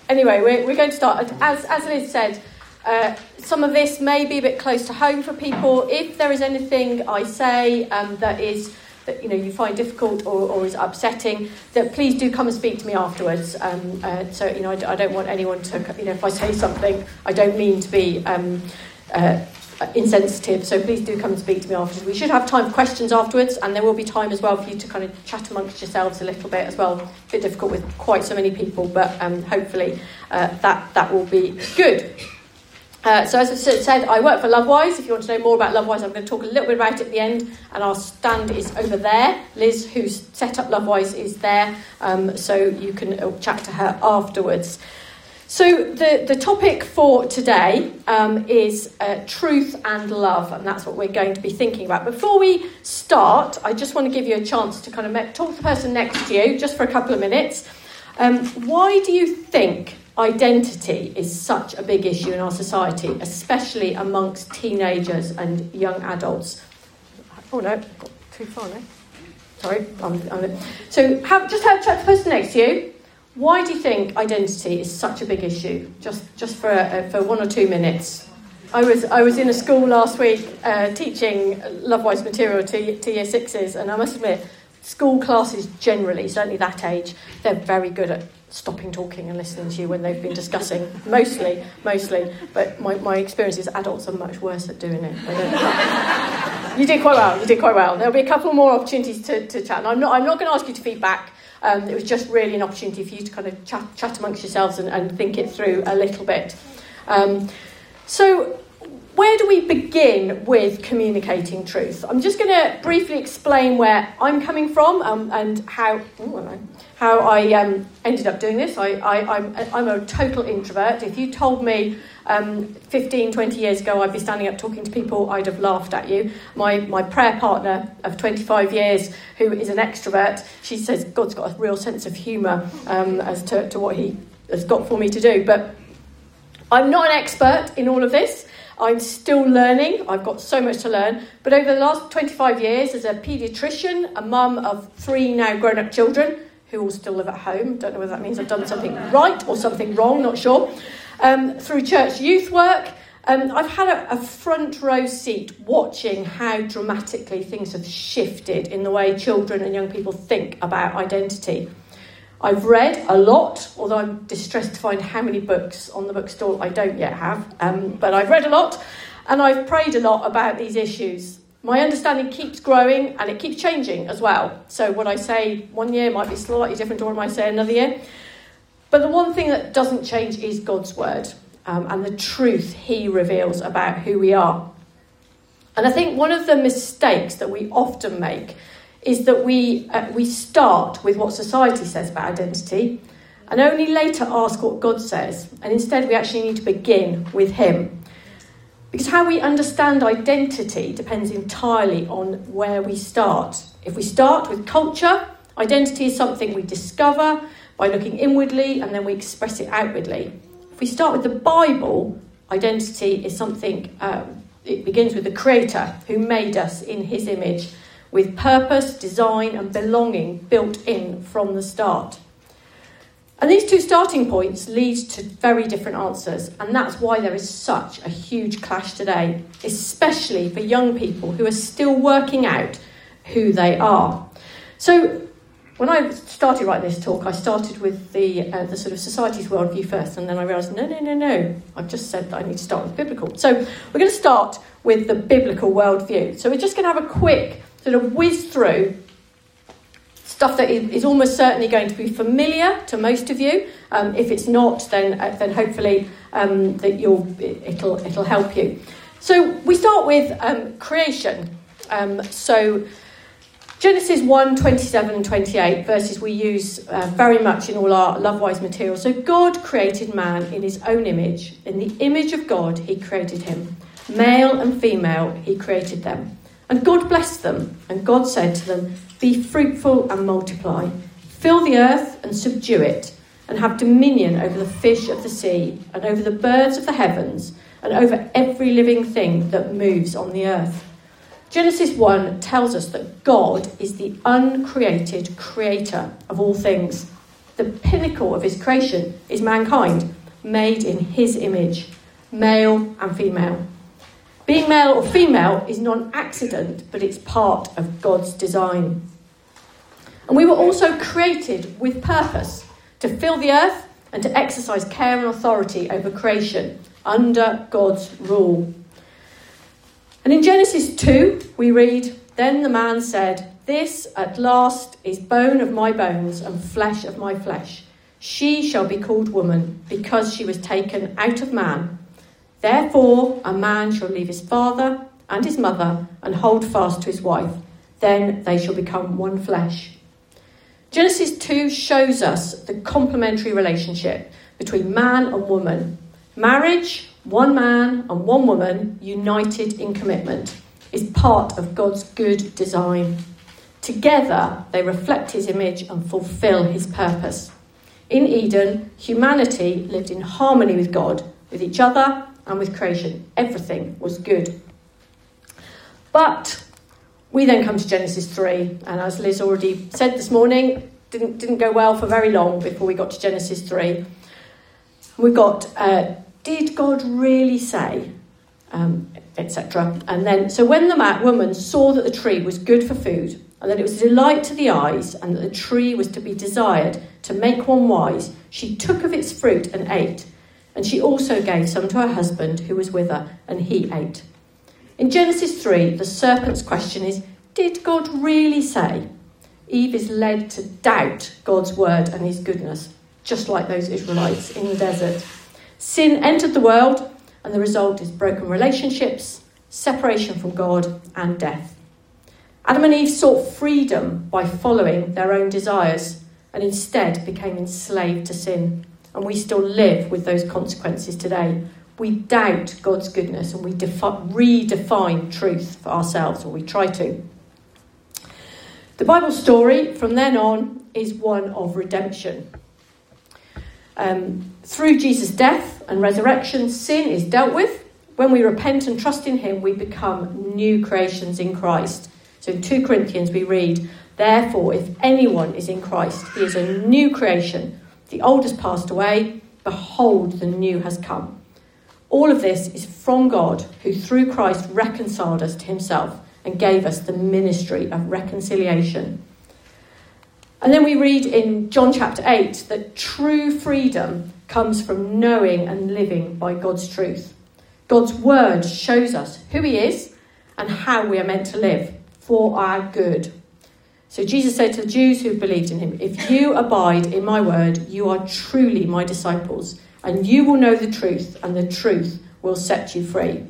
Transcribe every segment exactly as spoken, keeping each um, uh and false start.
anyway, we're, we're going to start. As, as Liz said, uh, some of this may be a bit close to home for people. If there is anything I say um, that is... that you know you find difficult or, or is upsetting, that please do come and speak to me afterwards. Um, uh, so you know I, I don't want anyone to, you know if I say something, I don't mean to be um, uh, insensitive. So please do come and speak to me afterwards. We should have time for questions afterwards, and there will be time as well for you to kind of chat amongst yourselves a little bit as well. A bit difficult with quite so many people, but um, hopefully uh, that that will be good. Uh, so as I said, I work for Lovewise. If you want to know more about Lovewise, I'm going to talk a little bit about it at the end. And our stand is over there. Liz, who's set up Lovewise, is there. Um, so you can chat to her afterwards. So the, the topic for today um, is uh, truth and love. And that's what we're going to be thinking about. Before we start, I just want to give you a chance to kind of talk to the person next to you, just for a couple of minutes. Um, why do you think identity is such a big issue in our society, especially amongst teenagers and young adults? Oh no, got too far now. Sorry. I'm, I'm, so have, just have a chat to the person next to you. Why do you think identity is such a big issue? Just just for uh, for one or two minutes. I was I was in a school last week uh, teaching Lovewise material to, to year sixes, and I must admit, school classes generally, certainly that age, they're very good at stopping talking and listening to you when they've been discussing, mostly, mostly. But my, my experience is adults are much worse at doing it. They don't. You did quite well, you did quite well. There'll be a couple more opportunities to, to chat. And I'm not I'm not going to ask you to feed back. Um, it was just really an opportunity for you to kind of chat, chat amongst yourselves and, and think it through a little bit. Um, so where do we begin with communicating truth? I'm just going to briefly explain where I'm coming from um, and how ooh, how I um, ended up doing this. I, I, I'm, I'm a total introvert. If you told me um, fifteen, twenty years ago I'd be standing up talking to people, I'd have laughed at you. My, my prayer partner of twenty-five years, who is an extrovert, she says God's got a real sense of humour um, as to, to what he has got for me to do. But I'm not an expert in all of this. I'm still learning. I've got so much to learn. But over the last twenty-five years, as a paediatrician, a mum of three now grown-up children, who all still live at home, don't know whether that means I've done something right or something wrong, not sure, um, through church youth work, um, I've had a, a front row seat watching how dramatically things have shifted in the way children and young people think about identity. I've read a lot, although I'm distressed to find how many books on the bookstall I don't yet have. Um, but I've read a lot, and I've prayed a lot about these issues. My understanding keeps growing, and it keeps changing as well. So what I say one year might be slightly different to what I might say another year. But the one thing that doesn't change is God's word um, and the truth he reveals about who we are. And I think one of the mistakes that we often make is that we uh, we start with what society says about identity and only later ask what God says. And instead we actually need to begin with him. Because how we understand identity depends entirely on where we start. If we start with culture, identity is something we discover by looking inwardly and then we express it outwardly. If we start with the Bible, identity is something, um, it begins with the Creator who made us in his image, with purpose, design and belonging built in from the start. And these two starting points lead to very different answers, and that's why there is such a huge clash today, especially for young people who are still working out who they are. So when I started writing this talk, I started with the uh, the sort of society's worldview first, and then I realised, no, no, no, no, I've just said that I need to start with biblical. So we're going to start with the biblical worldview. So we're just going to have a quick sort of whiz through stuff that is almost certainly going to be familiar to most of you. Um, if it's not, then uh, then hopefully um, that you'll it'll it'll help you. So we start with um, creation. Um, so Genesis one, twenty-seven and twenty-eight, verses we use uh, very much in all our Lovewise material. So God created man in his own image. In the image of God, he created him. Male and female, he created them. And God blessed them, and God said to them, "Be fruitful and multiply, fill the earth and subdue it, and have dominion over the fish of the sea, and over the birds of the heavens, and over every living thing that moves on the earth." Genesis one tells us that God is the uncreated creator of all things. The pinnacle of his creation is mankind, made in his image, male and female. Being male or female is not an accident, but it's part of God's design. And we were also created with purpose to fill the earth and to exercise care and authority over creation under God's rule. And in Genesis two, we read, "Then the man said, 'This at last is bone of my bones and flesh of my flesh. She shall be called woman, because she was taken out of man. Therefore a man shall leave his father and his mother and hold fast to his wife. Then they shall become one flesh.'" Genesis two shows us the complementary relationship between man and woman. Marriage, one man and one woman, united in commitment, is part of God's good design. Together, they reflect his image and fulfill his purpose. In Eden, humanity lived in harmony with God, with each other and with creation. Everything was good. But we then come to Genesis three, and as Liz already said this morning, didn't didn't go well for very long before we got to Genesis three. We got, uh, did God really say, um, et cetera. And then, so when the man, woman saw that the tree was good for food, and that it was a delight to the eyes, and that the tree was to be desired to make one wise, she took of its fruit and ate. And she also gave some to her husband who was with her, and he ate. In Genesis three, the serpent's question is, did God really say? Eve is led to doubt God's word and his goodness, just like those Israelites in the desert. Sin entered the world, and the result is broken relationships, separation from God, and death. Adam and Eve sought freedom by following their own desires, and instead became enslaved to sin. And we still live with those consequences today. We doubt God's goodness, and we defi- redefine truth for ourselves, or we try to. The Bible story from then on is one of redemption. Um, through Jesus' death and resurrection, sin is dealt with. When we repent and trust in him, we become new creations in Christ. So in two Corinthians we read, "Therefore, if anyone is in Christ, he is a new creation. The old has passed away. Behold, the new has come." All of this is from God, who through Christ reconciled us to himself and gave us the ministry of reconciliation. And then we read in John chapter eight that true freedom comes from knowing and living by God's truth. God's word shows us who he is and how we are meant to live for our good. So Jesus said to the Jews who believed in him, "If you abide in my word, you are truly my disciples, and you will know the truth, and the truth will set you free."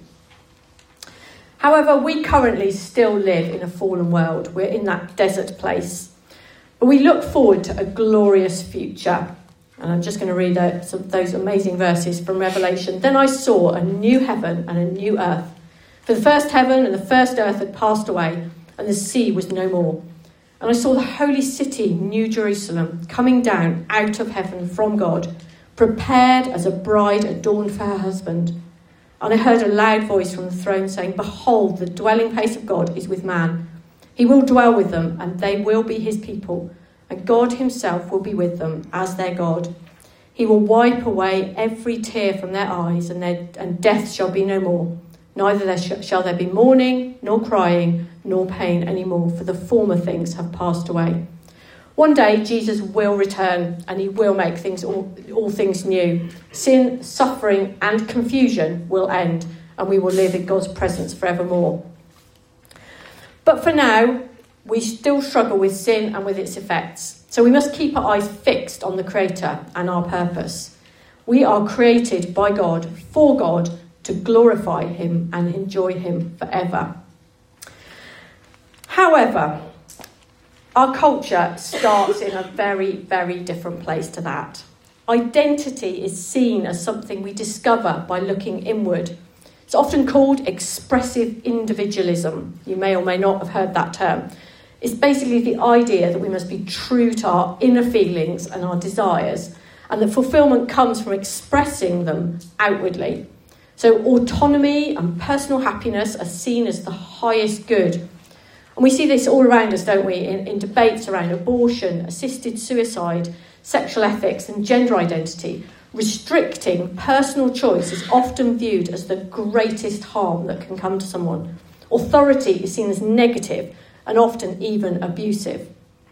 However, we currently still live in a fallen world. We're in that desert place. But we look forward to a glorious future. And I'm just going to read out some of those amazing verses from Revelation. "Then I saw a new heaven and a new earth. For the first heaven and the first earth had passed away, and the sea was no more. And I saw the holy city, New Jerusalem, coming down out of heaven from God, prepared as a bride adorned for her husband. And I heard a loud voice from the throne saying, 'Behold, the dwelling place of God is with man. He will dwell with them, and they will be his people, and God himself will be with them as their God. He will wipe away every tear from their eyes, and, their, and death shall be no more. Neither there sh- shall there be mourning, nor crying, nor pain any more, for the former things have passed away.'" One day Jesus will return, and he will make things all, all things new. Sin, suffering and confusion will end, and we will live in God's presence forevermore. But for now, we still struggle with sin and with its effects. So we must keep our eyes fixed on the Creator and our purpose. We are created by God, for God, to glorify him and enjoy him forever. However, our culture starts in a very, very different place to that. Identity is seen as something we discover by looking inward. It's often called expressive individualism. You may or may not have heard that term. It's basically the idea that we must be true to our inner feelings and our desires, and that fulfillment comes from expressing them outwardly. So autonomy and personal happiness are seen as the highest good. And we see this all around us, don't we, in, in debates around abortion, assisted suicide, sexual ethics and gender identity. Restricting personal choice is often viewed as the greatest harm that can come to someone. Authority is seen as negative and often even abusive.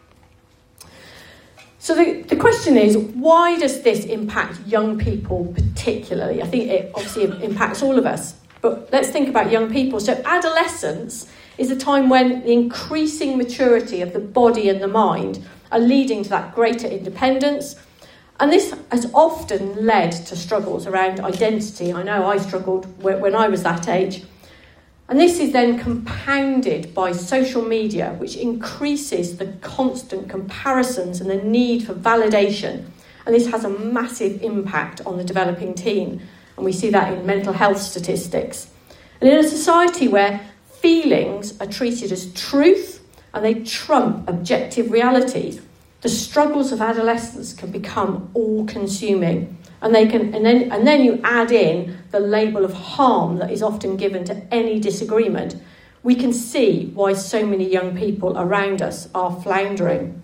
So the, the question is, why does this impact young people particularly? I think it obviously impacts all of us, but let's think about young people. So adolescence is a time when the increasing maturity of the body and the mind are leading to that greater independence. And this has often led to struggles around identity. I know I struggled when I was that age. And this is then compounded by social media, which increases the constant comparisons and the need for validation. And this has a massive impact on the developing teen. And we see that in mental health statistics. And in a society where feelings are treated as truth and they trump objective reality, the struggles of adolescence can become all-consuming. And they can, and then, and then you add in the label of harm that is often given to any disagreement. We can see why so many young people around us are floundering.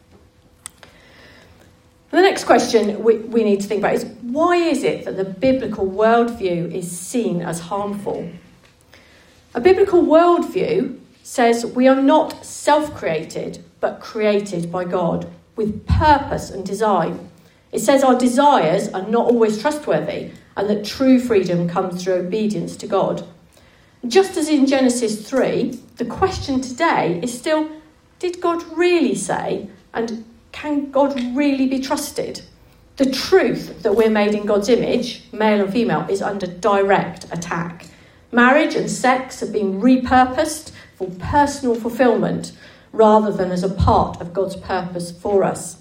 The next question we, we need to think about is, why is it that the biblical worldview is seen as harmful? A biblical worldview says we are not self-created, but created by God with purpose and design. It says our desires are not always trustworthy and that true freedom comes through obedience to God. Just as in Genesis three, the question today is still, did God really say, and can God really be trusted? The truth that we're made in God's image, male and female, is under direct attack. Marriage and sex have been repurposed for personal fulfillment rather than as a part of God's purpose for us.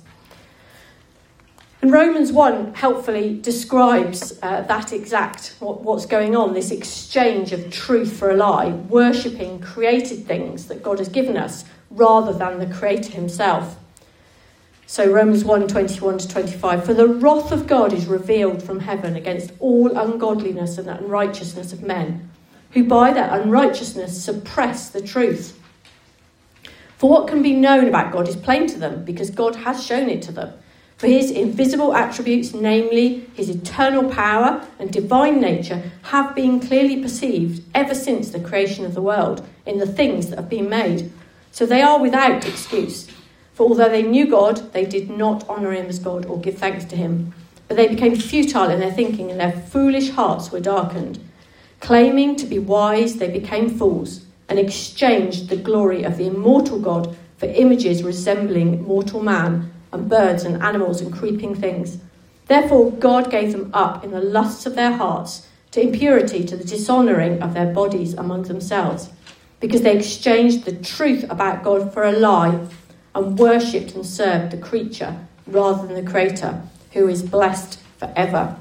And Romans one helpfully describes uh, that exact what, what's going on, this exchange of truth for a lie, worshipping created things that God has given us rather than the Creator himself. So Romans one, twenty-one to twenty-five, for the wrath of God is revealed from heaven against all ungodliness and unrighteousness of men, who by their unrighteousness suppress the truth. For what can be known about God is plain to them, because God has shown it to them. For his invisible attributes, namely his eternal power and divine nature, have been clearly perceived ever since the creation of the world in the things that have been made. So they are without excuse. For although they knew God, they did not honour him as God or give thanks to him. But they became futile in their thinking, and their foolish hearts were darkened. Claiming to be wise, they became fools and exchanged the glory of the immortal God for images resembling mortal man and birds and animals and creeping things. Therefore God gave them up in the lusts of their hearts to impurity, to the dishonouring of their bodies among themselves, because they exchanged the truth about God for a lie and worshipped and served the creature rather than the Creator, who is blessed forever.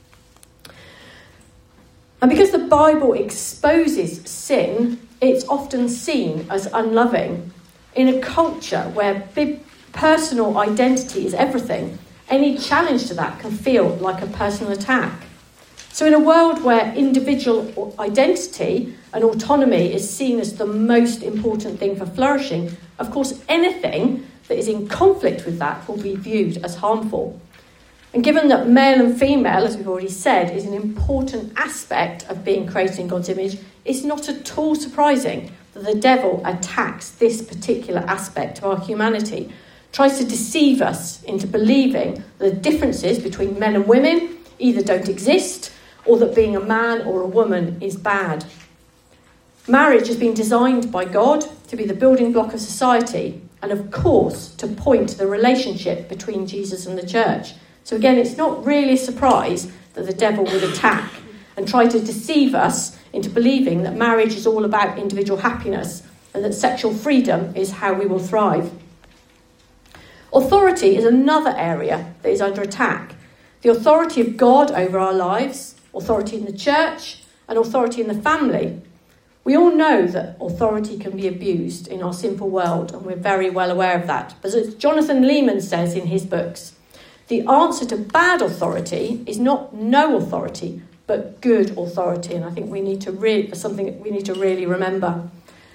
And because the Bible exposes sin, it's often seen as unloving. In a culture where big personal identity is everything, any challenge to that can feel like a personal attack. So in a world where individual identity and autonomy is seen as the most important thing for flourishing, of course anything that is in conflict with that will be viewed as harmful. And given that male and female, as we've already said, is an important aspect of being created in God's image, it's not at all surprising that the devil attacks this particular aspect of our humanity, tries to deceive us into believing the differences between men and women either don't exist or that being a man or a woman is bad. Marriage has been designed by God to be the building block of society and, of course, to point to the relationship between Jesus and the church. So again, it's not really a surprise that the devil would attack and try to deceive us into believing that marriage is all about individual happiness and that sexual freedom is how we will thrive. Authority is another area that is under attack. The authority of God over our lives, authority in the church, and authority in the family. We all know that authority can be abused in our sinful world, and we're very well aware of that. But as Jonathan Leeman says in his books, the answer to bad authority is not no authority, but good authority. And I think we need to really, something that we need to really remember.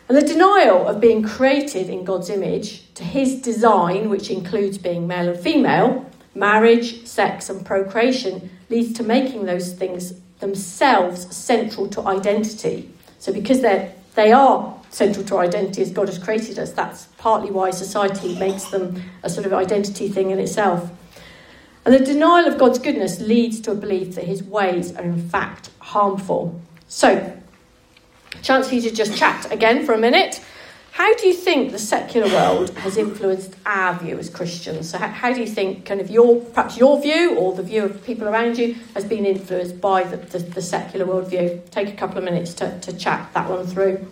And the denial of being created in God's image to his design, which includes being male and female, marriage, sex and procreation, leads to making those things themselves central to identity. So because they're, they are central to our identity as God has created us, that's partly why society makes them a sort of identity thing in itself. And the denial of God's goodness leads to a belief that his ways are in fact harmful. So, chance for you to just chat again for a minute. How do you think the secular world has influenced our view as Christians? So how, how do you think kind of your, perhaps your view or the view of people around you has been influenced by the, the, the secular worldview? Take a couple of minutes to, to chat that one through.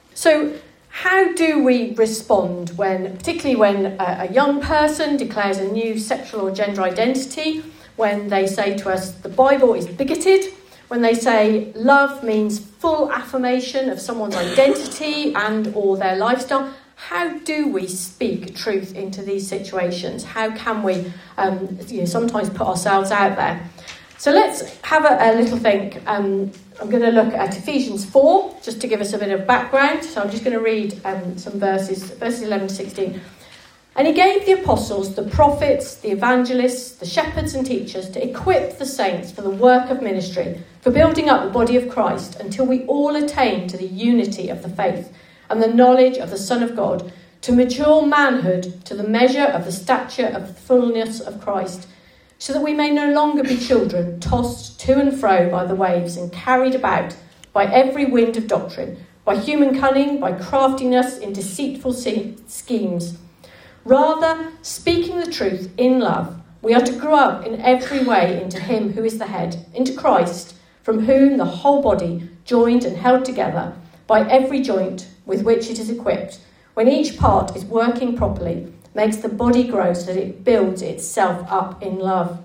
So how do we respond when, particularly when a, a young person declares a new sexual or gender identity, when they say to us the Bible is bigoted, when they say love means full affirmation of someone's identity and or their lifestyle? How do we speak truth into these situations? How can we um, you know, sometimes put ourselves out there? So let's have a, a little think. Um, I'm going to look at Ephesians four, just to give us a bit of background. So I'm just going to read um, some verses, verses eleven to sixteen. And he gave the apostles, the prophets, the evangelists, the shepherds and teachers to equip the saints for the work of ministry, for building up the body of Christ, until we all attain to the unity of the faith and the knowledge of the Son of God, to mature manhood, to the measure of the stature of the fullness of Christ, so that we may no longer be children, tossed to and fro by the waves and carried about by every wind of doctrine, by human cunning, by craftiness in deceitful schemes. Rather, speaking the truth in love, we are to grow up in every way into him who is the head, into Christ, from whom the whole body, joined and held together by every joint with which it is equipped, when each part is working properly, makes the body grow so that it builds itself up in love.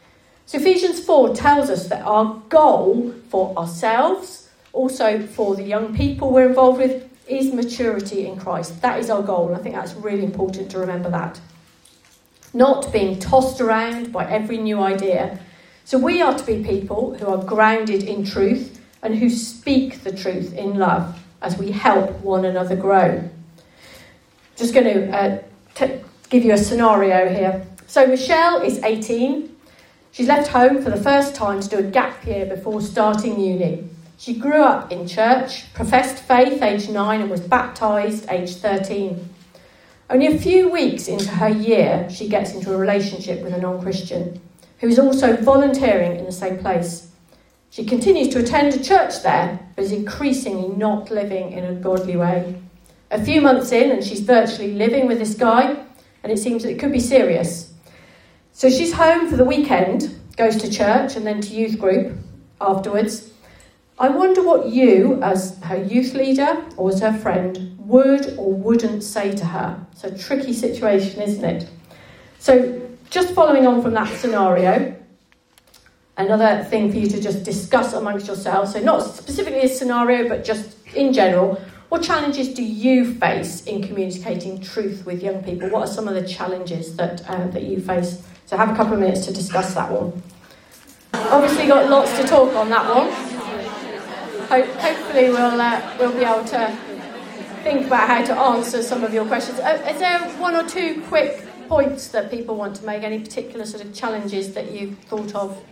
So Ephesians four tells us that our goal for ourselves, also for the young people we're involved with, is maturity in Christ. That is our goal, and I think that's really important to remember that. Not being tossed around by every new idea. So we are to be people who are grounded in truth and who speak the truth in love as we help one another grow. Just going to uh, t- give you a scenario here. So Michelle is eighteen. She's left home for the first time to do a gap year before starting uni. She grew up in church, professed faith aged nine and was baptised aged thirteen. Only a few weeks into her year, she gets into a relationship with a non-Christian who is also volunteering in the same place. She continues to attend a church there, but is increasingly not living in a godly way. A few months in, and she's virtually living with this guy, and it seems that it could be serious. So she's home for the weekend, goes to church and then to youth group afterwards. I wonder what you, as her youth leader or as her friend, would or wouldn't say to her. It's a tricky situation, isn't it? So just following on from that scenario, another thing for you to just discuss amongst yourselves, so not specifically a scenario, but just in general, what challenges do you face in communicating truth with young people? What are some of the challenges that uh, that you face? So have a couple of minutes to discuss that one. Obviously got lots to talk on that one. Ho- hopefully we'll uh, we'll be able to think about how to answer some of your questions. Uh, is there one or two quick points that people want to make? Any particular sort of challenges that you've thought of?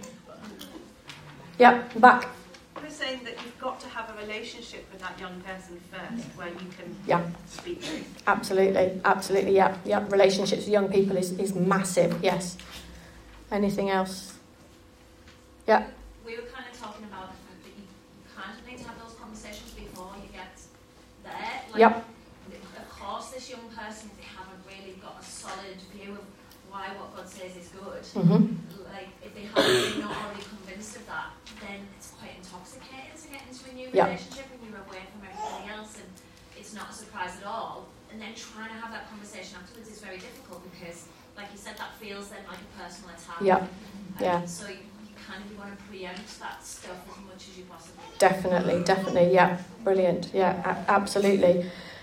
Yeah, back. I was saying that you've got to have a relationship with that young person first, where you can yeah. speak truth. Absolutely, absolutely, yeah, yeah. Relationships with young people is, is massive. Yes. Anything else? Yeah. We were kind of talking about the fact that you kind of need to have those conversations before you get there. Like, yep. Of course, this young person, if they haven't really got a solid view of why what God says is good, mm-hmm. like if they haven't not already convinced of that, then it's quite intoxicating to get into a new yep. relationship when you're away from everything else, and it's not a surprise at all. And then trying to have that conversation afterwards is very difficult because, like you said, that feels then like a personal attack. Yep. Um, Yeah. So you, you kind of want to preempt that stuff as much as you possibly can. Definitely, definitely, yeah, brilliant, yeah, a- absolutely.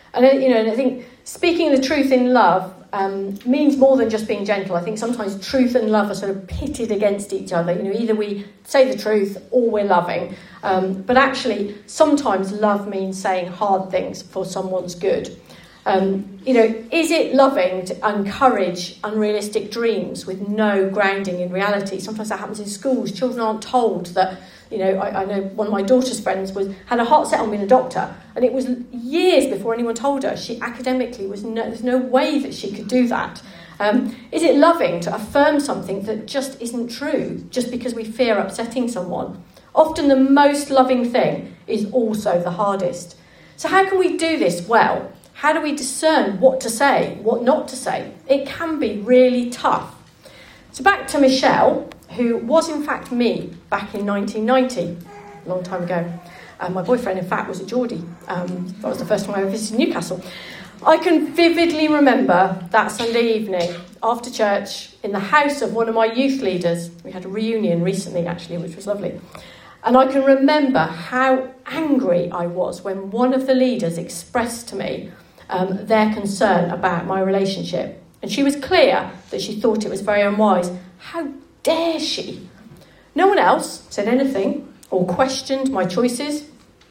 And, you know, and I think speaking the truth in love um, means more than just being gentle. I think sometimes truth and love are sort of pitted against each other. You know, either we say the truth or we're loving. Um, but actually, sometimes love means saying hard things for someone's good. Um, you know, is it loving to encourage unrealistic dreams with no grounding in reality? Sometimes that happens in schools. Children aren't told that, you know, I, I know one of my daughter's friends was had a heart set on being a doctor, and it was years before anyone told her. She academically was no, there's no way that she could do that. Um, is it loving to affirm something that just isn't true, just because we fear upsetting someone? Often the most loving thing is also the hardest. So how can we do this well? How do we discern what to say, what not to say? It can be really tough. So back to Michelle, who was in fact me back in nineteen ninety, a long time ago. Uh, my boyfriend, in fact, was a Geordie. Um, that was the first time I ever visited Newcastle. I can vividly remember that Sunday evening after church in the house of one of my youth leaders. We had a reunion recently, actually, which was lovely. And I can remember how angry I was when one of the leaders expressed to me um, their concern about my relationship. And she was clear that she thought it was very unwise. How dare she? No one else said anything or questioned my choices.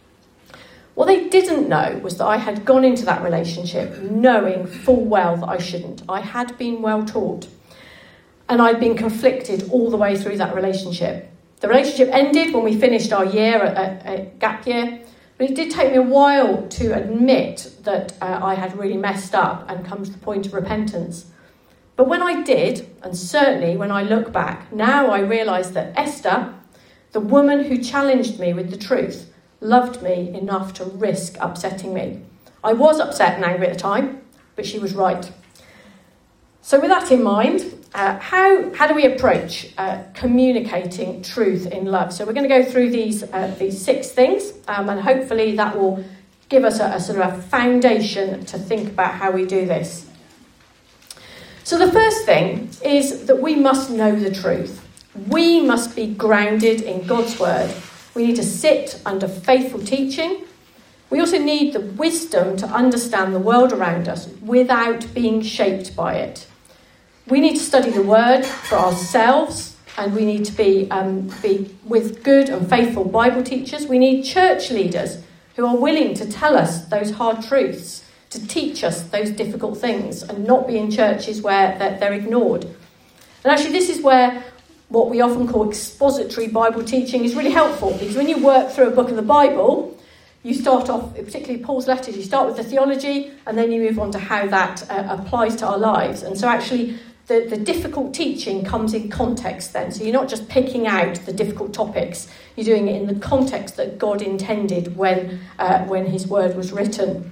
What they didn't know was that I had gone into that relationship knowing full well that I shouldn't. I had been well taught. And I'd been conflicted all the way through that relationship. The relationship ended when we finished our year at, at, at gap year, but it did take me a while to admit that uh, I had really messed up and come to the point of repentance. But when I did, and certainly when I look back, now I realise that Esther, the woman who challenged me with the truth, loved me enough to risk upsetting me. I was upset and angry at the time, but she was right. So with that in mind, uh, how how do we approach uh, communicating truth in love? So we're going to go through these uh, these six things, um, and hopefully that will give us a, a sort of a foundation to think about how we do this. So the first thing is that we must know the truth. We must be grounded in God's word. We need to sit under faithful teaching. We also need the wisdom to understand the world around us without being shaped by it. We need to study the word for ourselves, and we need to be, um, be with good and faithful Bible teachers. We need church leaders who are willing to tell us those hard truths, to teach us those difficult things, and not be in churches where they're, they're ignored. And actually, this is where what we often call expository Bible teaching is really helpful, because when you work through a book of the Bible, you start off, particularly Paul's letters, you start with the theology, and then you move on to how that uh, applies to our lives. And so actually, the, the difficult teaching comes in context then. So you're not just picking out the difficult topics, you're doing it in the context that God intended when, uh, when his word was written.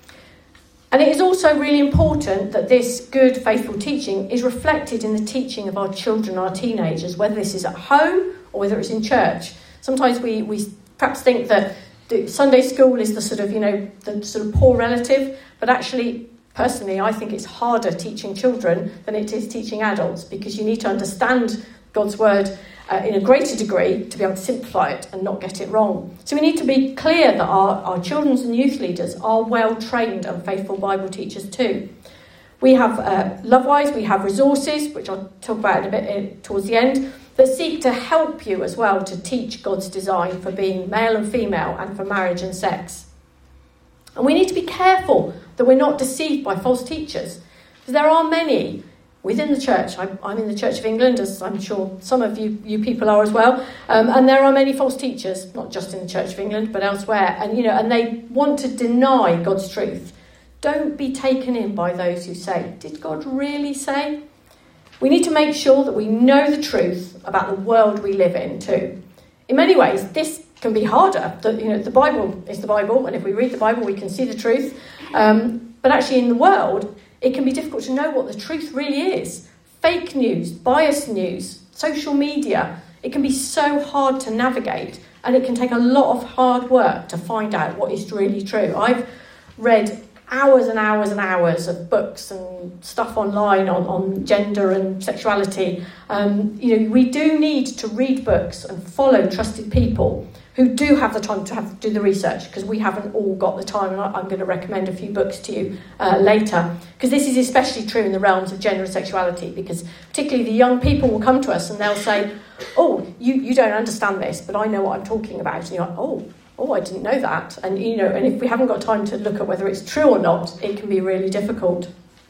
And it is also really important that this good, faithful teaching is reflected in the teaching of our children, our teenagers, whether this is at home or whether it's in church. Sometimes we, we perhaps think that the Sunday school is the sort of, you know, the sort of poor relative, but actually, personally, I think it's harder teaching children than it is teaching adults, because you need to understand God's word uh, in a greater degree to be able to simplify it and not get it wrong. So we need to be clear that our, our children's and youth leaders are well-trained and faithful Bible teachers too. We have uh, Lovewise, we have resources, which I'll talk about in a bit uh, towards the end, that seek to help you as well to teach God's design for being male and female and for marriage and sex. And we need to be careful that we're not deceived by false teachers, because there are many within the church. I'm, I'm in the Church of England, as I'm sure some of you, you people are as well, um, and there are many false teachers, not just in the Church of England, but elsewhere, and you know, and they want to deny God's truth. Don't be taken in by those who say, did God really say? We need to make sure that we know the truth about the world we live in too. In many ways, this can be harder. The, you know, the Bible is the Bible, and if we read the Bible, we can see the truth. Um, but actually, in the world, it can be difficult to know what the truth really is. Fake news, biased news, social media, it can be so hard to navigate, and it can take a lot of hard work to find out what is really true. I've read hours and hours and hours of books and stuff online on, on gender and sexuality. Um, you know, we do need to read books and follow trusted people who do have the time to have to do the research, because we haven't all got the time, and I, I'm going to recommend a few books to you uh, later, because this is especially true in the realms of gender and sexuality, because particularly the young people will come to us and they'll say, oh, you, you don't understand this, but I know what I'm talking about. And you're like, oh, oh, I didn't know that. And, you know, and if we haven't got time to look at whether it's true or not, it can be really difficult.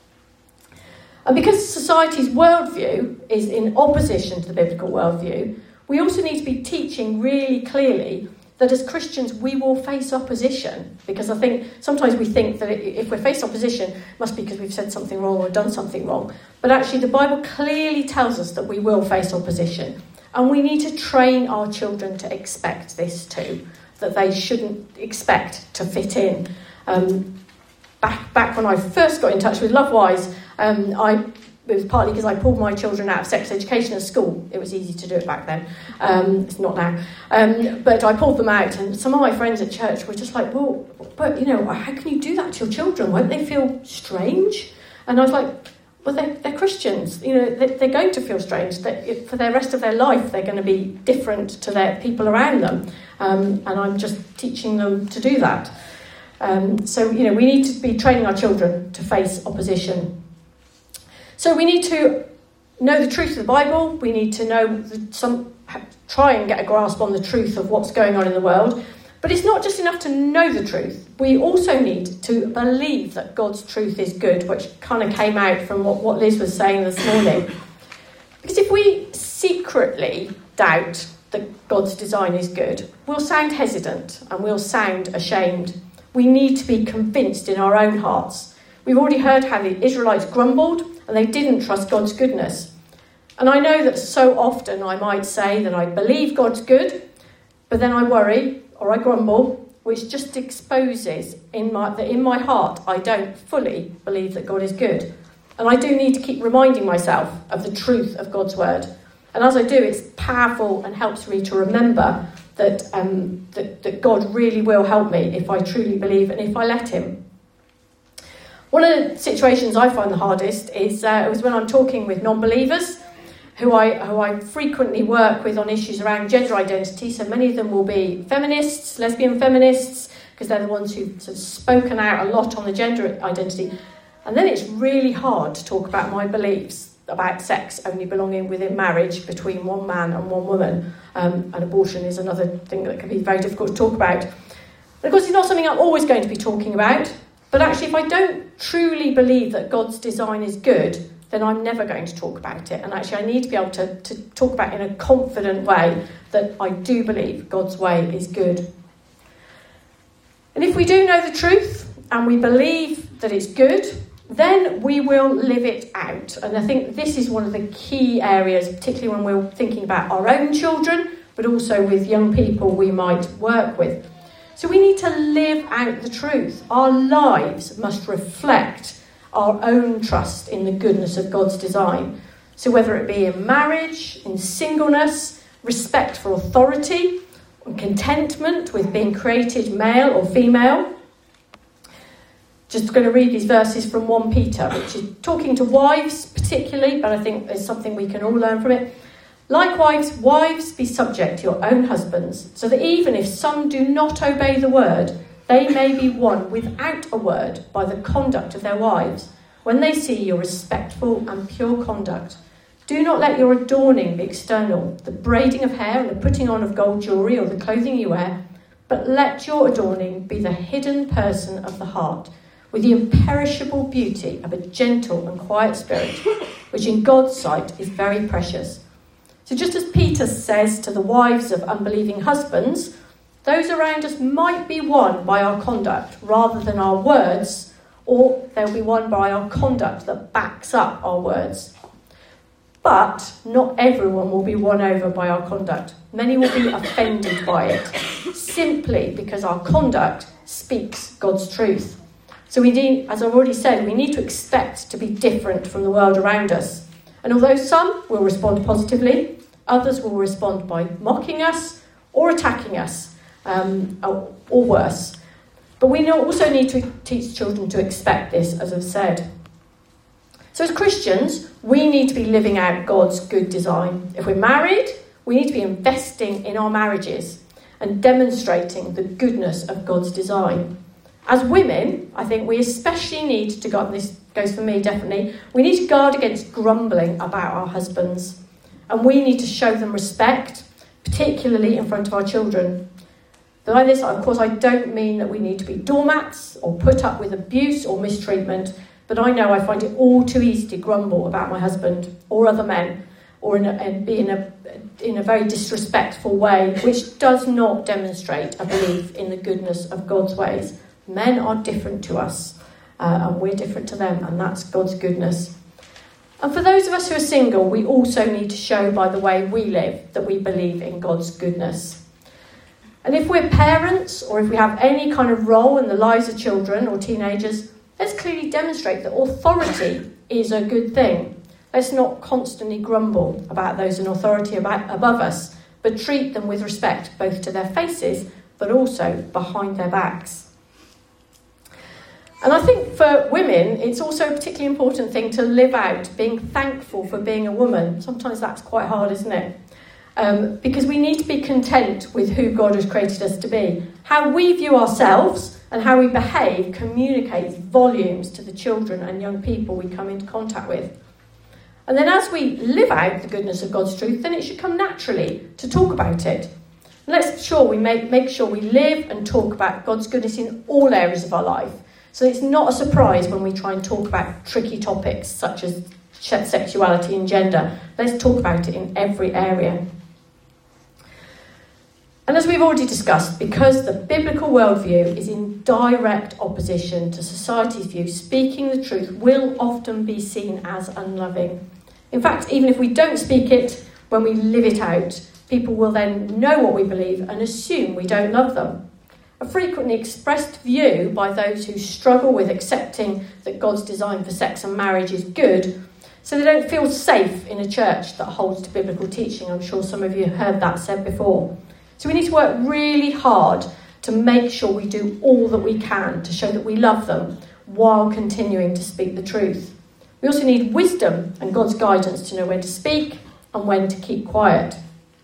And because society's worldview is in opposition to the biblical worldview, we also need to be teaching really clearly that as Christians we will face opposition. Because I think sometimes we think that if we're faced opposition, it must be because we've said something wrong or done something wrong. But actually the Bible clearly tells us that we will face opposition. And we need to train our children to expect this too, that they shouldn't expect to fit in. Um, back back when I first got in touch with Lovewise, um, I it was partly because I pulled my children out of sex education at school. It was easy to do it back then. Um, it's not now. Um, but I pulled them out, and some of my friends at church were just like, well, but, you know, how can you do that to your children? Won't they feel strange? And I was like, well, they're, they're Christians. You know, they're, they're going to feel strange. That for the rest of their life, they're going to be different to their people around them. Um, and I'm just teaching them to do that. Um, so, you know, we need to be training our children to face opposition. So we need to know the truth of the Bible. We need to know the, some try and get a grasp on the truth of what's going on in the world. But it's not just enough to know the truth. We also need to believe that God's truth is good, which kind of came out from what, what Liz was saying this morning. Because if we secretly doubt that God's design is good, we'll sound hesitant and we'll sound ashamed. We need to be convinced in our own hearts. We've already heard how the Israelites grumbled and they didn't trust God's goodness. And I know that so often I might say that I believe God's good, but then I worry or I grumble, which just exposes in my, that in my heart I don't fully believe that God is good. And I do need to keep reminding myself of the truth of God's word. And as I do, it's powerful and helps me to remember that, um, that, that God really will help me if I truly believe and if I let him. One of the situations I find the hardest is uh, was when I'm talking with non-believers who I who I frequently work with on issues around gender identity. So many of them will be feminists, lesbian feminists, because they're the ones who've sort of spoken out a lot on the gender identity. And then it's really hard to talk about my beliefs about sex only belonging within marriage between one man and one woman. Um, and abortion is another thing that can be very difficult to talk about. And of course, it's not something I'm always going to be talking about. But actually, if I don't truly believe that God's design is good, then I'm never going to talk about it. And actually, I need to be able to, to talk about it in a confident way that I do believe God's way is good. And if we do know the truth and we believe that it's good, then we will live it out. And I think this is one of the key areas, particularly when we're thinking about our own children, but also with young people we might work with. So we need to live out the truth. Our lives must reflect our own trust in the goodness of God's design. So whether it be in marriage, in singleness, respect for authority, contentment with being created male or female. Just going to read these verses from First Peter, which is talking to wives particularly, but I think there's something we can all learn from it. Likewise, wives, be subject to your own husbands, so that even if some do not obey the word, they may be won without a word by the conduct of their wives, when they see your respectful and pure conduct. Do not let your adorning be external, the braiding of hair and the putting on of gold jewellery or the clothing you wear, but let your adorning be the hidden person of the heart, with the imperishable beauty of a gentle and quiet spirit, which in God's sight is very precious. So just as Peter says to the wives of unbelieving husbands, those around us might be won by our conduct rather than our words, or they'll be won by our conduct that backs up our words. But not everyone will be won over by our conduct. Many will be offended by it, simply because our conduct speaks God's truth. So we need, as I've already said, we need to expect to be different from the world around us. And although some will respond positively, others will respond by mocking us or attacking us, um, or, or worse. But we also need to teach children to expect this, as I've said. So as Christians, we need to be living out God's good design. If we're married, we need to be investing in our marriages and demonstrating the goodness of God's design. As women, I think we especially need to guard, and this goes for me definitely, we need to guard against grumbling about our husbands. And we need to show them respect, particularly in front of our children. By this, of course, I don't mean that we need to be doormats or put up with abuse or mistreatment, but I know I find it all too easy to grumble about my husband or other men, or in a, and be in a, in a very disrespectful way, which does not demonstrate a belief in the goodness of God's ways. Men are different to us, uh, and we're different to them, and that's God's goodness. And for those of us who are single, we also need to show by the way we live that we believe in God's goodness. And if we're parents, or if we have any kind of role in the lives of children or teenagers, let's clearly demonstrate that authority is a good thing. Let's not constantly grumble about those in authority about, above us, but treat them with respect, both to their faces, but also behind their backs. And I think for women, it's also a particularly important thing to live out being thankful for being a woman. Sometimes that's quite hard, isn't it? Um, because we need to be content with who God has created us to be. How we view ourselves and how we behave communicates volumes to the children and young people we come into contact with. And then as we live out the goodness of God's truth, then it should come naturally to talk about it. And let's sure we make, make sure we live and talk about God's goodness in all areas of our life. So it's not a surprise when we try and talk about tricky topics such as sexuality and gender. Let's talk about it in every area. And as we've already discussed, because the biblical worldview is in direct opposition to society's view, speaking the truth will often be seen as unloving. In fact, even if we don't speak it, when we live it out, people will then know what we believe and assume we don't love them. A frequently expressed view by those who struggle with accepting that God's design for sex and marriage is good, so they don't feel safe in a church that holds to biblical teaching. I'm sure some of you have heard that said before. So we need to work really hard to make sure we do all that we can to show that we love them while continuing to speak the truth. We also need wisdom and God's guidance to know when to speak and when to keep quiet.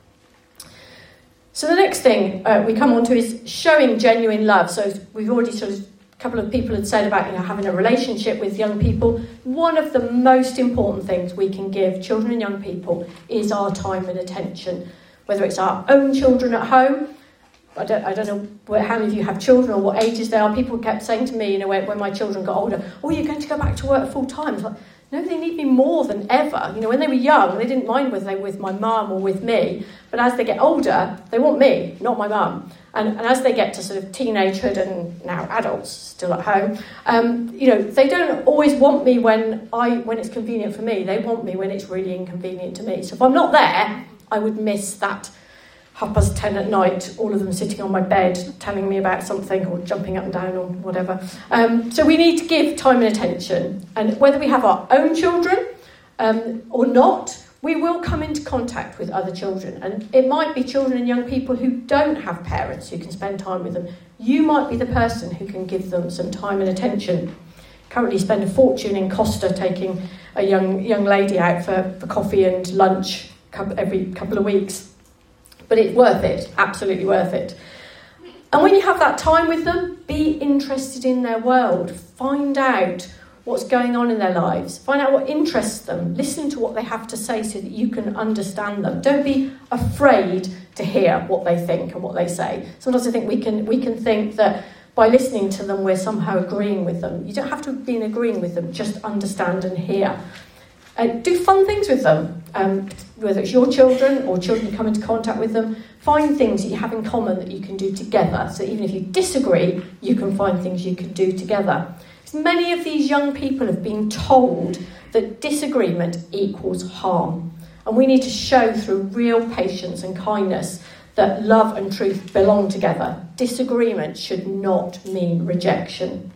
So the next thing uh, we come on to is showing genuine love. So we've already sort of, a couple of people had said about, you know, having a relationship with young people. One of the most important things we can give children and young people is our time and attention. Whether it's our own children at home, I don't, I don't know how many of you have children or what ages they are. People kept saying to me, you know, when, when my children got older, oh, you're going to go back to work full time. It's like, no, they need me more than ever. You know, when they were young, they didn't mind whether they were with my mum or with me. But as they get older, they want me, not my mum. And, and as they get to sort of teenagehood and now adults still at home, um, you know, they don't always want me when I when it's convenient for me. They want me when it's really inconvenient to me. So if I'm not there, I would miss that half past ten at night, all of them sitting on my bed telling me about something or jumping up and down or whatever. Um, so we need to give time and attention. And whether we have our own children um, or not, we will come into contact with other children. And it might be children and young people who don't have parents who can spend time with them. You might be the person who can give them some time and attention. Currently spend a fortune in Costa taking a young young lady out for, for coffee and lunch every couple of weeks. But it's worth it, absolutely worth it. And when you have that time with them, be interested in their world. Find out what's going on in their lives. Find out what interests them. Listen to what they have to say so that you can understand them. Don't be afraid to hear what they think and what they say. Sometimes I think we can we can think that by listening to them, we're somehow agreeing with them. You don't have to be agreeing with them, just understand and hear. Uh, do fun things with them, um, whether it's your children or children you come into contact with them. Find things that you have in common that you can do together. So even if you disagree, you can find things you can do together. Because many of these young people have been told that disagreement equals harm. And we need to show through real patience and kindness that love and truth belong together. Disagreement should not mean rejection.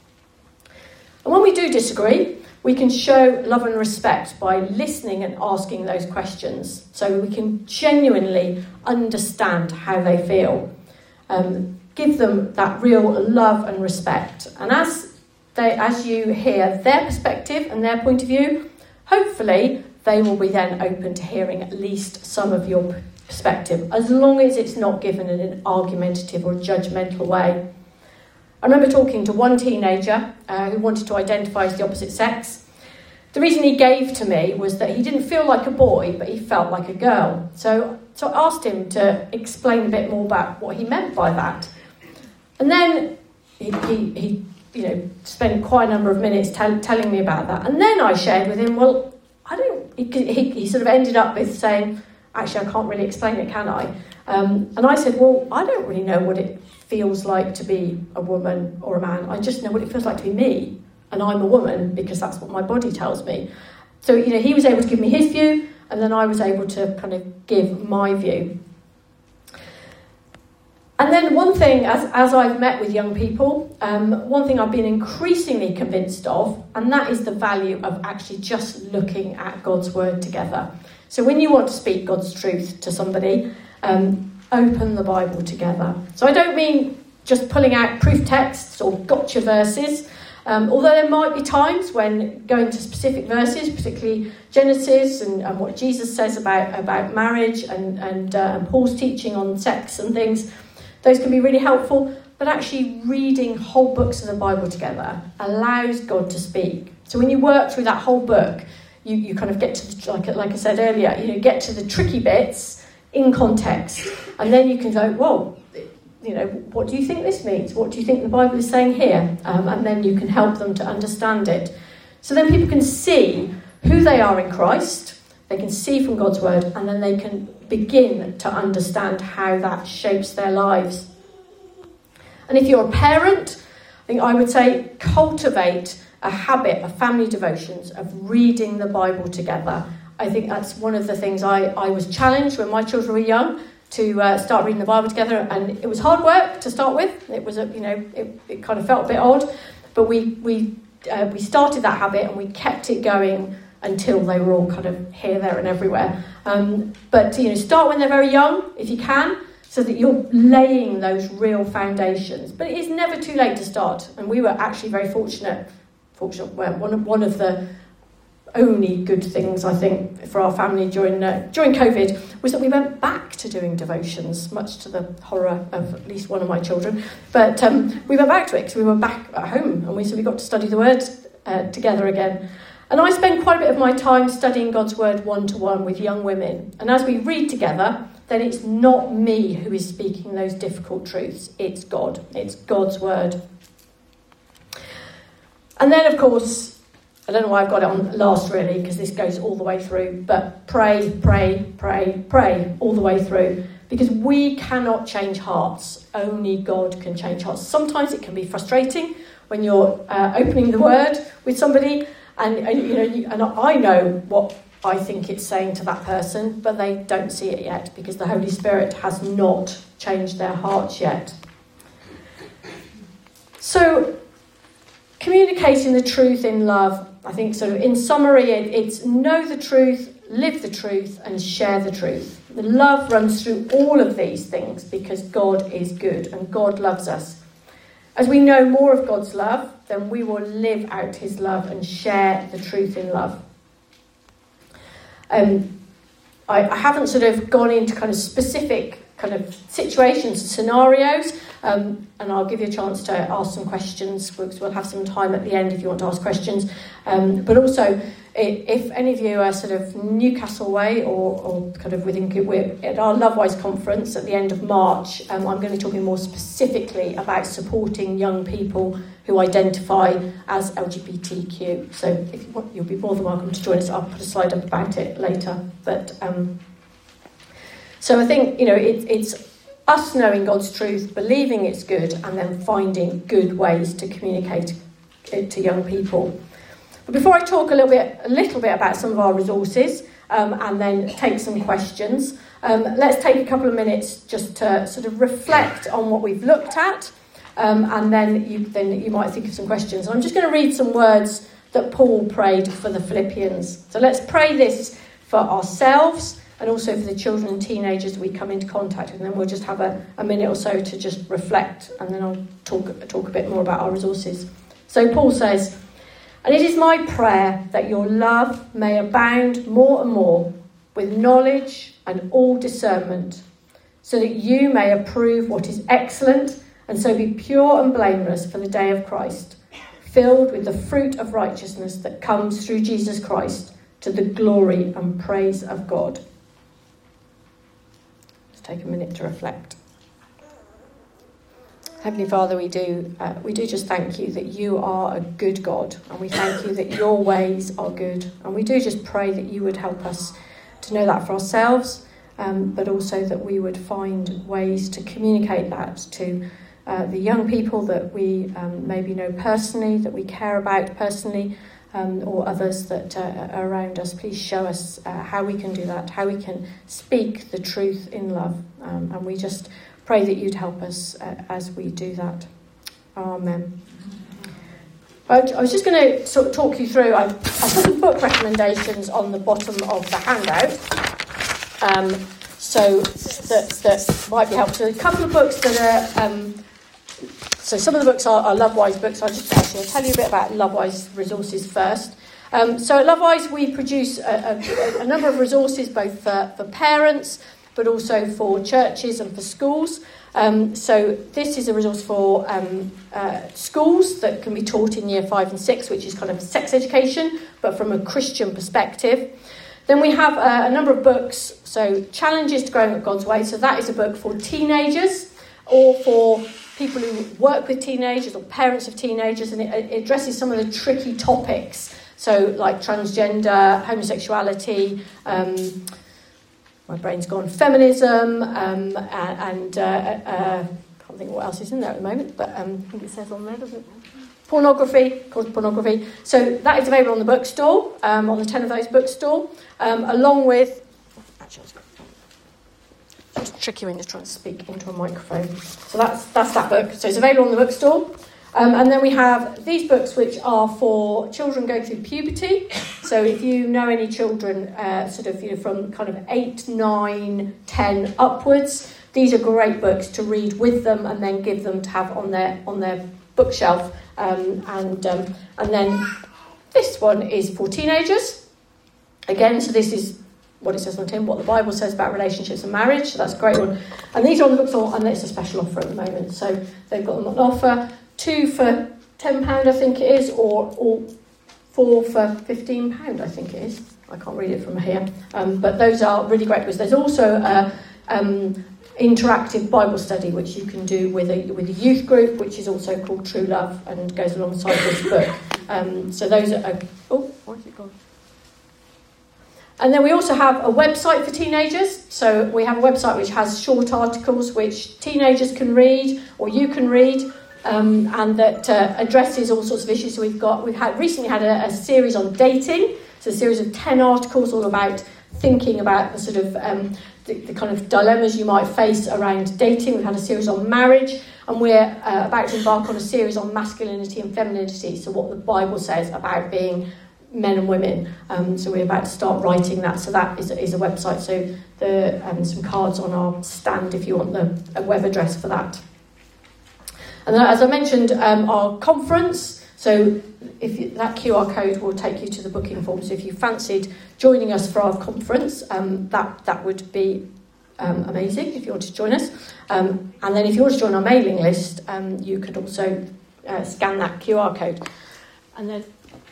And when we do disagree, we can show love and respect by listening and asking those questions so we can genuinely understand how they feel. Um, give them that real love and respect. And as they, as you hear their perspective and their point of view, hopefully they will be then open to hearing at least some of your perspective, as long as it's not given in an argumentative or judgmental way. I remember talking to one teenager uh, who wanted to identify as the opposite sex. The reason he gave to me was that he didn't feel like a boy, but he felt like a girl. So, so I asked him to explain a bit more about what he meant by that. And then he, he, he you know, spent quite a number of minutes tell, telling me about that. And then I shared with him, well, I don't, he, he, he sort of ended up with saying, actually, I can't really explain it, can I? Um, and I said, well, I don't really know what it feels like to be a woman or a man. I just know what it feels like to be me. And I'm a woman because that's what my body tells me. So, you know, he was able to give me his view, and then I was able to kind of give my view. And then one thing, as, as I've met with young people, um, one thing I've been increasingly convinced of, and that is the value of actually just looking at God's word together. So when you want to speak God's truth to somebody, um, open the Bible together. So I don't mean just pulling out proof texts or gotcha verses, um, although there might be times when going to specific verses, particularly Genesis and, and what Jesus says about, about marriage and, and, uh, and Paul's teaching on sex and things, those can be really helpful. But actually reading whole books of the Bible together allows God to speak. So when you work through that whole book, you, you kind of get to, the, like, like I said earlier, you know, get to the tricky bits in context. And then you can go, whoa, you know, what do you think this means? What do you think the Bible is saying here? Um, and then you can help them to understand it. So then people can see who they are in Christ. They can see from God's word, and then they can begin to understand how that shapes their lives. And if you're a parent, I think I would say cultivate a habit of family devotions, of reading the Bible together. I think that's one of the things I, I was challenged when my children were young to uh, start reading the Bible together, and it was hard work to start with. It was a, you know, it, it kind of felt a bit odd, but we we uh, we started that habit and we kept it going until they were all kind of here, there, and everywhere. Um, but you know, start when they're very young, if you can, so that you're laying those real foundations. But it is never too late to start, and we were actually very fortunate. Fortunate, well, one of one of the only good things I think for our family during uh, during COVID was that we went back to doing devotions, much to the horror of at least one of my children. But um, we went back to it because we were back at home, and we so we got to study the Word uh, together again. And I spend quite a bit of my time studying God's Word one-to-one with young women. And as we read together, then it's not me who is speaking those difficult truths. It's God. It's God's Word. And then, of course, I don't know why I've got it on last, really, because this goes all the way through. But pray, pray, pray, pray all the way through. Because we cannot change hearts. Only God can change hearts. Sometimes it can be frustrating when you're uh, opening the Word with somebody. And, and you know, you, and I know what I think it's saying to that person, but they don't see it yet because the Holy Spirit has not changed their hearts yet. So, communicating the truth in love, I think sort of in summary, it, it's know the truth, live the truth, and share the truth. The love runs through all of these things because God is good and God loves us. As we know more of God's love, then we will live out his love and share the truth in love. Um, I, I haven't sort of gone into kind of specific kind of situations and scenarios, um, and I'll give you a chance to ask some questions because we'll have some time at the end if you want to ask questions. Um, but also, if any of you are sort of Newcastle way or, or kind of within, we're at our Lovewise conference at the end of March, um, I'm going to be talking more specifically about supporting young people who identify as L G B T Q. So if you want, you'll be more than welcome to join us. I'll put a slide up about it later. But um, so I think, you know, it, it's us knowing God's truth, believing it's good, and then finding good ways to communicate it to young people. But before I talk a little bit, a little bit about some of our resources, um, and then take some questions, um, let's take a couple of minutes just to sort of reflect on what we've looked at, um, and then you then you might think of some questions. And I'm just going to read some words that Paul prayed for the Philippians. So let's pray this for ourselves and also for the children and teenagers that we come into contact with. And then we'll just have a, a minute or so to just reflect, and then I'll talk, talk a bit more about our resources. So Paul says, "And it is my prayer that your love may abound more and more with knowledge and all discernment, so that you may approve what is excellent, and so be pure and blameless for the day of Christ, filled with the fruit of righteousness that comes through Jesus Christ, to the glory and praise of God." Let's take a minute to reflect. Heavenly Father, we do uh, we do just thank you that you are a good God, and we thank you that your ways are good, and we do just pray that you would help us to know that for ourselves, um, but also that we would find ways to communicate that to uh, the young people that we um, maybe know personally, that we care about personally, um, or others that uh, are around us. Please show us uh, how we can do that, how we can speak the truth in love, um, and we just pray that you'd help us uh, as we do that. Amen. I was just going to sort of talk you through, I, I put some book recommendations on the bottom of the handout, um, so that, that might be helpful. So a couple of books that are, um, so some of the books are, are Lovewise books. I'll just actually I'll tell you a bit about Lovewise resources first. Um, so at Lovewise we produce a, a, a number of resources both for, for parents, but also for churches and for schools. Um, so this is a resource for um, uh, schools that can be taught in year five and six, which is kind of sex education, but from a Christian perspective. Then we have uh, a number of books, so Challenges to Growing Up God's Way. So that is a book for teenagers or for people who work with teenagers or parents of teenagers, and it, it addresses some of the tricky topics. So like transgender, homosexuality, um, my brain's gone, feminism, um, and uh, uh, I can't think what else is in there at the moment, but um, I think it says on there, doesn't it? Pornography, of course, pornography. So that is available on the bookstore, um, on the ten of those bookstore, um, along with... Actually, it's tricky when you're trying to speak into a microphone. So that's that's that book. So it's available on the bookstore. Um, and then we have these books which are for children going through puberty. So if you know any children uh, sort of, you know, from kind of eight, nine, ten upwards, these are great books to read with them and then give them to have on their on their bookshelf. Um, and um, and then this one is for teenagers. Again, so this is what it says on the tin, what the Bible says about relationships and marriage. So that's a great one. And these are on the bookstore, and it's a special offer at the moment. So they've got them on offer. Two for ten pounds, I think it is, or, or four for fifteen pounds, I think it is. I can't read it from here. Um, but those are really great books. There's also a um, interactive Bible study, which you can do with a with a youth group, which is also called True Love and goes alongside this book. Um, so those are... A, oh, where's it gone? And then we also have a website for teenagers. So we have a website which has short articles which teenagers can read, or you can read. Um, and that uh, addresses all sorts of issues. So we've got we've had recently had a, a series on dating. So a series of ten articles all about thinking about the sort of um, the, the kind of dilemmas you might face around dating. We've had a series on marriage, and we're uh, about to embark on a series on masculinity and femininity. So what the Bible says about being men and women. Um, so we're about to start writing that. So that is, is a website. So the um, some cards on our stand if you want the a web address for that. And then, as I mentioned, um, our conference, so if you, that Q R code will take you to the booking form. So if you fancied joining us for our conference, um, that, that would be um, amazing if you wanted to join us. Um, and then if you want to join our mailing list, um, you could also uh, scan that Q R code. And then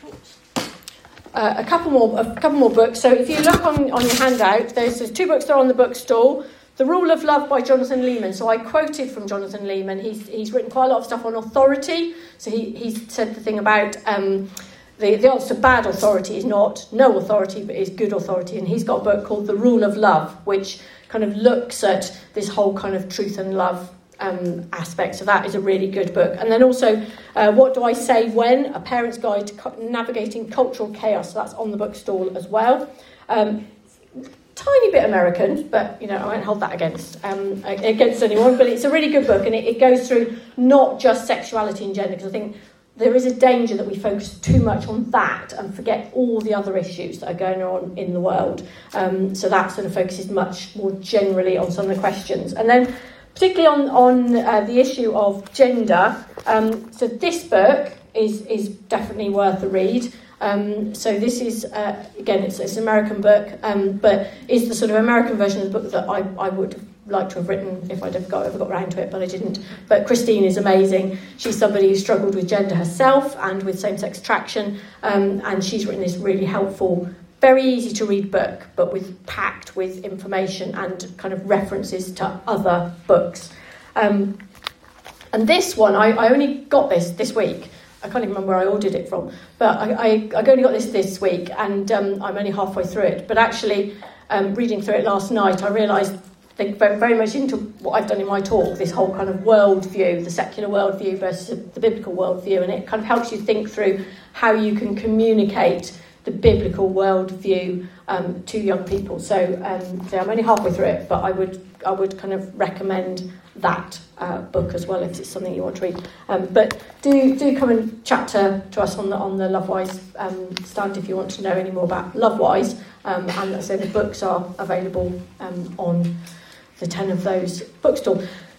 uh, a couple more a couple more books. So if you look on, on your handout, there's, there's two books that are on the bookstore. The Rule of Love by Jonathan Lehman. So I quoted from Jonathan Lehman. He's he's written quite a lot of stuff on authority. So he, he said the thing about um, the, the answer to bad authority is not no authority, but is good authority. And he's got a book called The Rule of Love, which kind of looks at this whole kind of truth and love um, aspect. So that is a really good book. And then also, uh, What Do I Say When? A Parent's Guide to Co- Navigating Cultural Chaos. So that's on the bookstall as well. Um, Tiny bit American, but you know I won't hold that against um, against anyone. But it's a really good book, and it, it goes through not just sexuality and gender, because I think there is a danger that we focus too much on that and forget all the other issues that are going on in the world. Um, so that sort of focuses much more generally on some of the questions. And then particularly on, on uh, the issue of gender, um, so this book is, is definitely worth a read. Um, so this is, uh, again, it's, it's an American book, um, but is the sort of American version of the book that I, I would like to have written if I'd have got, ever got around to it, but I didn't. But Christine is amazing. She's somebody who struggled with gender herself and with same-sex attraction, um, and she's written this really helpful, very easy to read book, but with packed with information and kind of references to other books. Um, and this one, I, I only got this this week. I can't even remember where I ordered it from, but I, I, I only got this this week, and um, I'm only halfway through it. But actually, um, reading through it last night, I realised they very, very much into what I've done in my talk, this whole kind of worldview, the secular worldview versus the biblical worldview, and it kind of helps you think through how you can communicate the biblical worldview um, to young people. So, um, so I'm only halfway through it, but I would I would kind of recommend that uh, book as well if it's something you want to read. Um, but do do come and chat to, to us on the on the Lovewise um, stand if you want to know any more about Lovewise. Um, and so the books are available um, on the ten of those bookstall.